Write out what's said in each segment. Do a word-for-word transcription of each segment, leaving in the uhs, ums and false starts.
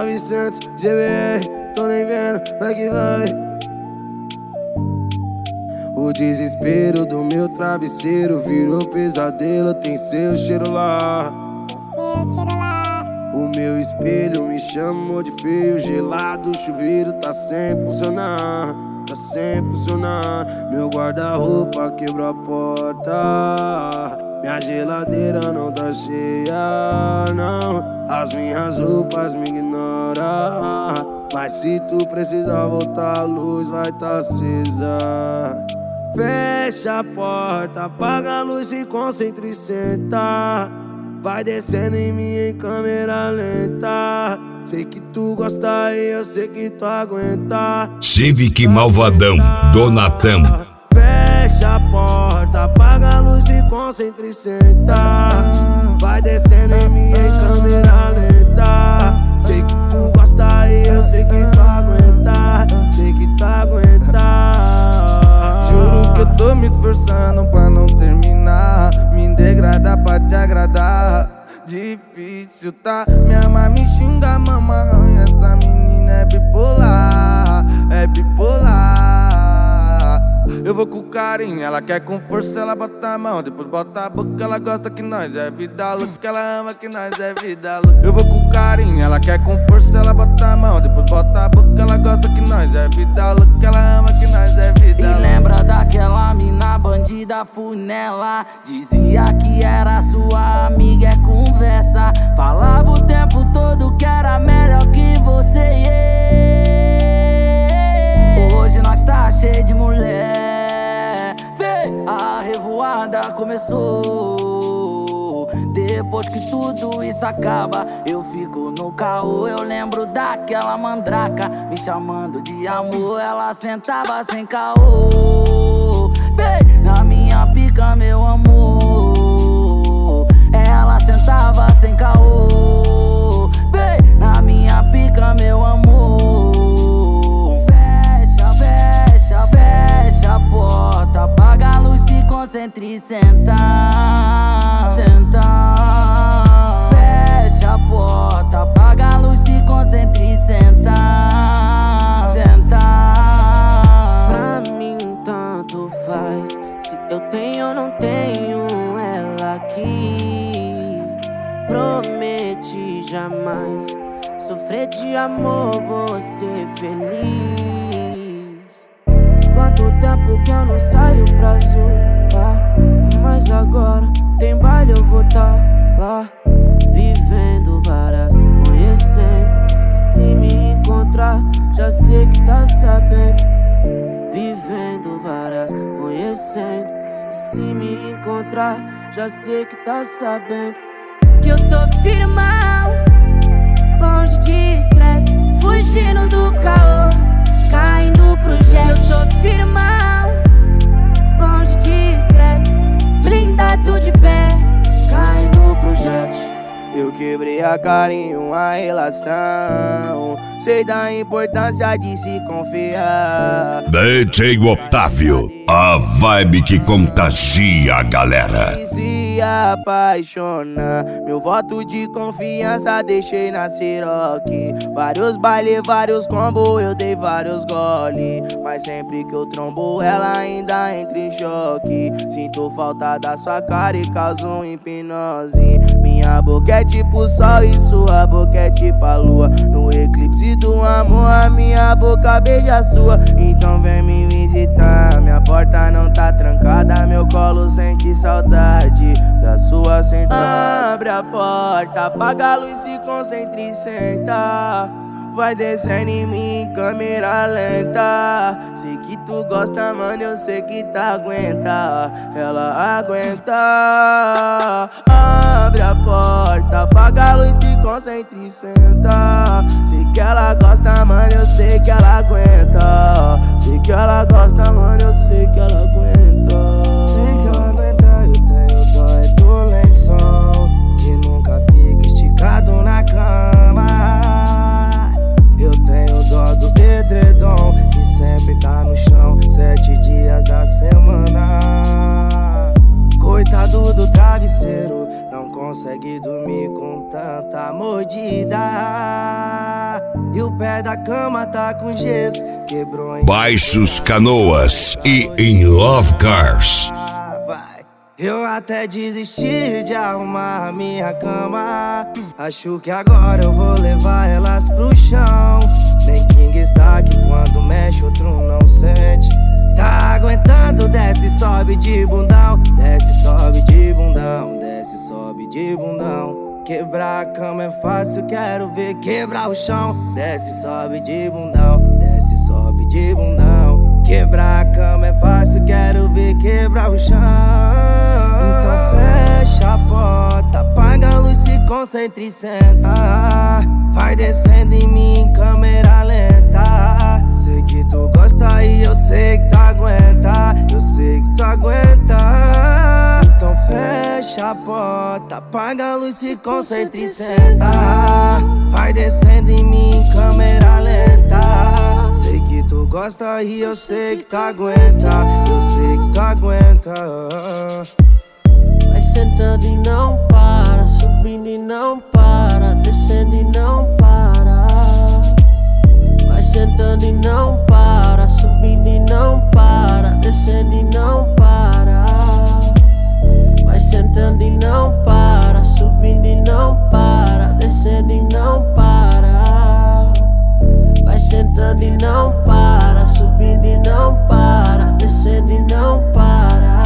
novecentos G B R, tô nem vendo, vai que vai. O desespero do meu travesseiro virou pesadelo, tem seu cheiro lá. O meu espelho me chamou de feio, gelado, o chuveiro tá sem funcionar, tá sem funcionar. Meu guarda-roupa quebrou a porta, minha geladeira não tá cheia, não. As minhas roupas me ignoram, mas se tu precisar voltar, a luz vai tá acesa. Fecha a porta, apaga a luz, se concentra e senta. Vai descendo em mim em câmera lenta. Sei que tu gosta e eu sei que tu aguenta. Civic Malvadão, Donatão. Fecha a porta, apaga a luz, se concentra e senta. Vai descendo em mim em câmera lenta. Sei que tu gosta e eu sei que tu aguenta. Sei que tu aguenta. Juro que eu tô me esforçando pra não terminar, me degradar pra te agradar. Difícil, tá? Minha mãe me xinga, mama arranha. Essa menina é bipolar, é bipolar. Eu vou com carinho, ela quer com força, ela bota a mão, depois bota a boca. Ela gosta que nós é vida louca, ela ama que nós é vida louca. Eu vou com carinho, ela quer com força, ela bota a mão, depois bota a boca. Ela gosta que nós é vida louca, ela ama que nós é vida louca. E lembra daquela mina bandida funela? Dizia que era sua amiga, é conversa. Falava o tempo todo que era melhor que você, yeah. Hoje nós tá cheio de mulher. Vem, a revoada começou. Depois que tudo isso acaba, eu fico no caô. Eu lembro daquela mandraca me chamando de amor. Ela sentava sem caô. Vem, na minha pica, meu amor. Ela sentava sem caô. Vem, na minha pica, meu amor. Fecha, fecha, fecha a porta, apaga a luz, se concentra e senta. Senta. Fecha a porta, apaga a luz, se concentra e senta. Senta. Pra mim tanto faz se eu tenho ou não tenho ela aqui. Prometi jamais sofrer de amor, vou ser feliz. Quanto tempo que eu não saio pra zoar, mas agora tem baile, eu vou tá lá, vivendo várias, conhecendo. E se me encontrar, já sei que tá sabendo. Vivendo várias, conhecendo. E se me encontrar, já sei que tá sabendo. Que eu tô firmão, longe de estresse, fugindo do caô, caindo pro jet. Eu tô firmão, longe de estresse, blindado de fé, caindo pro jet. Eu quebrei a cara em uma relação, sei da importância de se confiar. D J Otávio, a vibe que contagia a galera. Se apaixonar, meu voto de confiança deixei na Ciroc. Vários bailes, vários combos, eu dei vários gole. Mas sempre que eu trombo, ela ainda entra em choque. Sinto falta da sua cara e causo um hipnose. Minha boca é tipo sol e sua boca é tipo a lua. No eclipse do amor, a minha boca beija a sua. Então vem me visitar, minha porta não tá trancada. Meu colo sente saudade da sua sentada. Abre a porta, apaga a luz, se concentra e senta. Vai descendo em mim em câmera lenta. Sei que tu gosta, mano, eu sei que tá aguenta. Ela aguenta. Abre a porta, apaga a luz, se concentra e senta. Sei que ela gosta, mano, eu sei que ela aguenta. Sei que ela gosta, mano, eu sei que ela aguenta. Sei que ela aguenta, eu tenho dó é do lençol que nunca fica esticado na cama. Eu tenho dó do edredom que sempre tá no chão sete dias da semana. Coitado do travesseiro, não consegue dormir com tanta mordida. pé da cama tá com gesso. Quebrou em Baixos Canoas e em Love Cars. vai. Eu até desisti de arrumar a minha cama. Acho que agora eu vou levar elas pro chão. Nem King está aqui quando mexe, outro não sente. Tá aguentando, desce, sobe de bundão. Desce, sobe de bundão. Desce, sobe de bundão. Quebrar a cama é fácil, quero ver quebrar o chão. Desce, sobe de bundão. Desce, sobe de bundão. Quebrar a cama é fácil, quero ver quebrar o chão. Então fecha a porta, apaga a luz, se concentra e senta. Vai descendo em mim em câmera lenta. Sei que tu gosta e eu sei que tu aguenta. Eu sei que tu aguenta. Então fecha a porta, apaga a luz, se concentra e senta. Vai descendo em mim em câmera lenta. Sei que tu gosta e eu sei que tu aguenta. Eu sei que tu aguenta. Vai sentando e não para, subindo e não para, descendo e não para. Vai sentando e não para, subindo e não para, descendo e não para. Vai sentando e não para, subindo e não para, descendo e não para. Vai sentando e não para, subindo e não para, descendo e não para.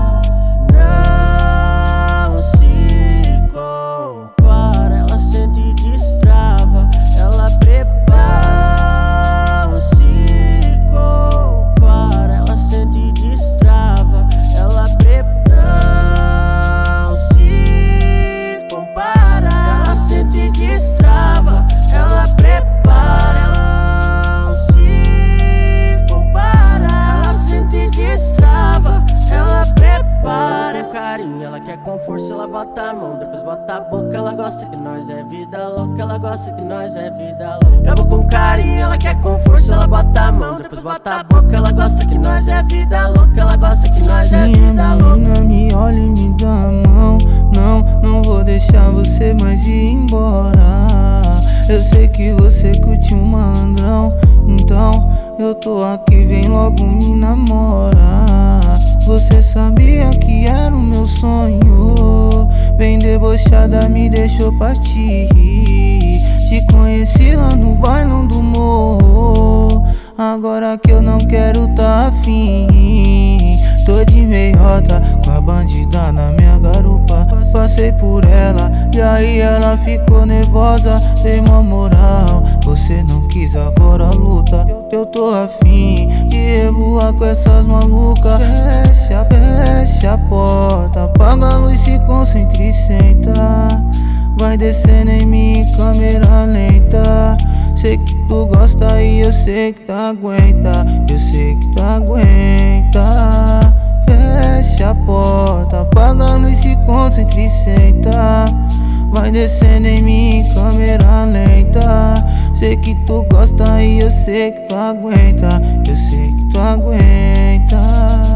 Não se compara, ela sente e destrava, ela prepara. Não se compara, ela sente e destrava, ela prepara. Não se compara, ela sente e destrava, ela prepara. Não se compara, ela sente e destrava, ela prepara. É carinho, ela quer com força, ela bota a mão, depois bota a boca. Ela gosta que nós é vida louca, ela gosta que nós é vida louca. Eu vou com carinho, ela quer com força, ela bota a mão, depois bota a boca. Ela gosta que nós é vida louca, ela gosta que nós é vida louca. Menina, me olha e me dá a mão. Não, não vou deixar você mais ir embora. Eu sei que você curte um malandrão, então eu tô aqui, vem logo me namorar. Você sabia que era o meu sonho, bem debochada me deixou partir. Te conheci lá no bailão do morro, agora que eu não quero tá afim. Tô de meiota com a bandida na minha garupa. Passei por ela e aí ela ficou nervosa. Dei uma moral, você não quis, agora luta. Eu tô afim de revoar com essas malucas. Fecha, fecha a porta, apaga a luz, se concentra e senta. Vai descendo em mim em câmera lenta. Sei que tu gosta e eu sei que tu aguenta. Eu sei que tu aguenta. Fecha a porta, apaga a luz, se concentra e senta. Vai descendo em mim em câmera lenta. Sei que tu gosta e eu sei que tu aguenta. Eu sei que tu aguenta.